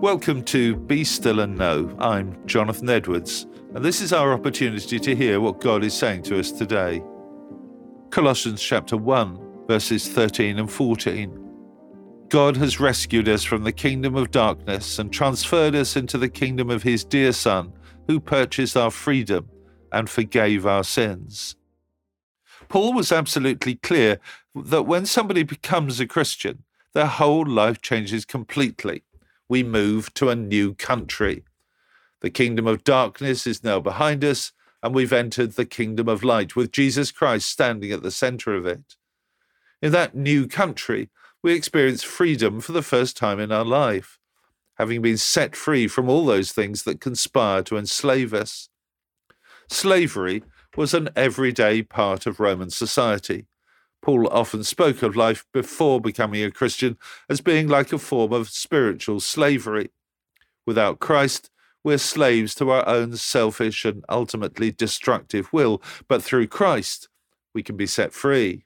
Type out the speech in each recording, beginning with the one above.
Welcome to Be Still and Know. I'm Jonathan Edwards, and this is our opportunity to hear what God is saying to us today. Colossians chapter 1, verses 13 and 14. God has rescued us from the kingdom of darkness and transferred us into the kingdom of his dear Son, who purchased our freedom and forgave our sins. Paul was absolutely clear that when somebody becomes a Christian, their whole life changes completely. We move to a new country. The kingdom of darkness is now behind us, and we've entered the kingdom of light, with Jesus Christ standing at the center of it. In that new country, we experience freedom for the first time in our life, having been set free from all those things that conspire to enslave us. Slavery was an everyday part of Roman society. Paul often spoke of life before becoming a Christian as being like a form of spiritual slavery. Without Christ, we're slaves to our own selfish and ultimately destructive will, but through Christ, we can be set free.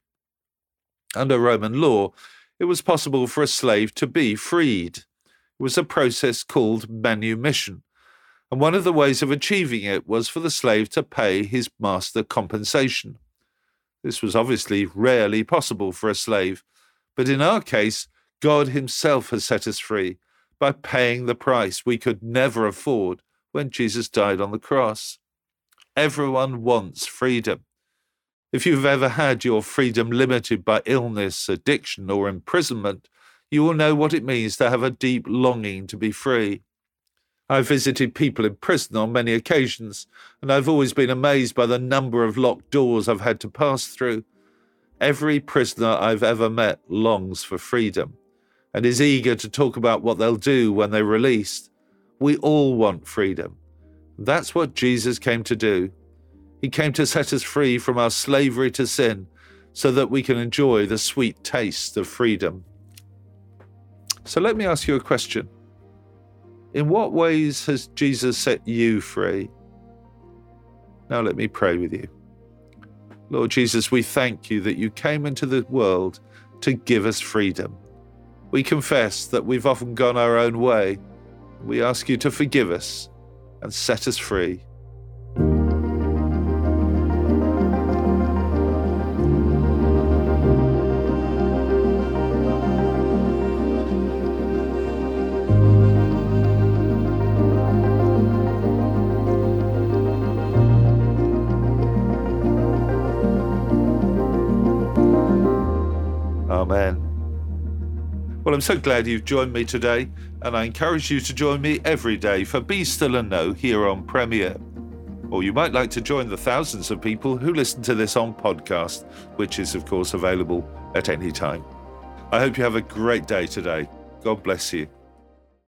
Under Roman law, it was possible for a slave to be freed. It was a process called manumission, and one of the ways of achieving it was for the slave to pay his master compensation. This was obviously rarely possible for a slave, but in our case, God himself has set us free by paying the price we could never afford when Jesus died on the cross. Everyone wants freedom. If you've ever had your freedom limited by illness, addiction, or imprisonment, you will know what it means to have a deep longing to be free. I've visited people in prison on many occasions, and I've always been amazed by the number of locked doors I've had to pass through. Every prisoner I've ever met longs for freedom and is eager to talk about what they'll do when they're released. We all want freedom. That's what Jesus came to do. He came to set us free from our slavery to sin so that we can enjoy the sweet taste of freedom. So let me ask you a question. In what ways has Jesus set you free? Now let me pray with you. Lord Jesus, we thank you that you came into the world to give us freedom. We confess that we've often gone our own way. We ask you to forgive us and set us free. Amen. Well, I'm so glad you've joined me today, and I encourage you to join me every day for Be Still and Know here on Premier. Or you might like to join the thousands of people who listen to this on podcast, which is, of course, available at any time. I hope you have a great day today. God bless you.